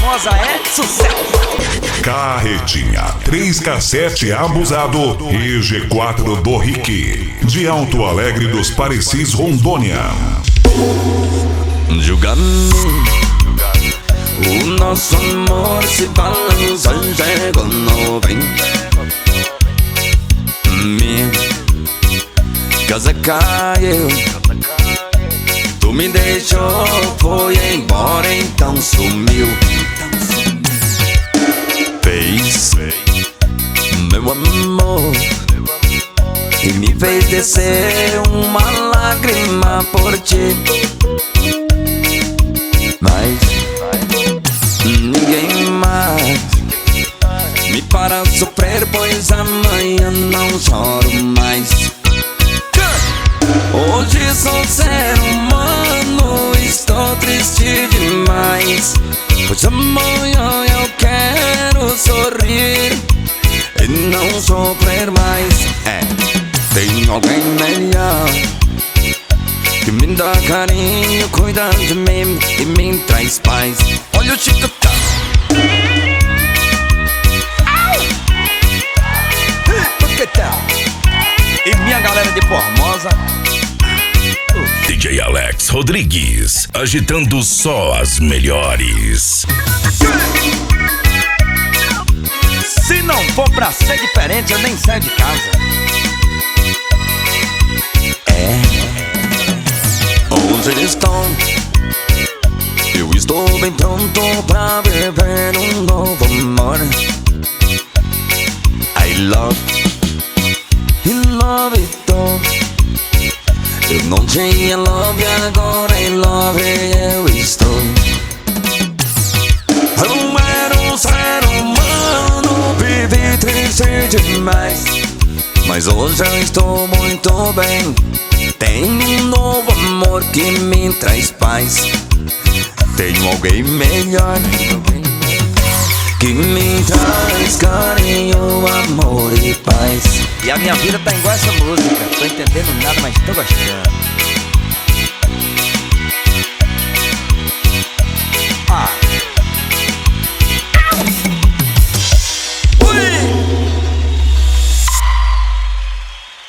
Formosa é sucesso. Carretinha 3K7 abusado e G4 do Rick, de Alto Alegre dos Parecis, Rondônia. Julga-me, o nosso amor se balança, chega não vem. Minha casa caiu, tu me deixou, foi embora, então sumiu. Fez meu amor e me fez descer uma lágrima por ti. Mas ninguém mais me para sofrer, pois amanhã não choro mais. Hoje sou ser humano, estou triste demais, pois amanhã eu quero sorrir e não sofrer mais. Tem alguém melhor que me dá carinho, cuida de mim e me traz paz. Olha o chicotão. E minha galera de Formosa, DJ Alex Rodrigues, agitando só as melhores. se não for pra ser diferente, eu nem saio de casa. Hoje eu estou bem pronto pra viver um novo amor. I love it. Eu não tinha love, agora em love eu estou. Eu era um ser humano, vivi triste demais, mas hoje eu estou muito bem. Tenho um novo amor que me traz paz. Tenho alguém melhor que me traz carinho, amor e paz. E a minha vida tá igual essa música. Tô entendendo nada, mas tô gostando.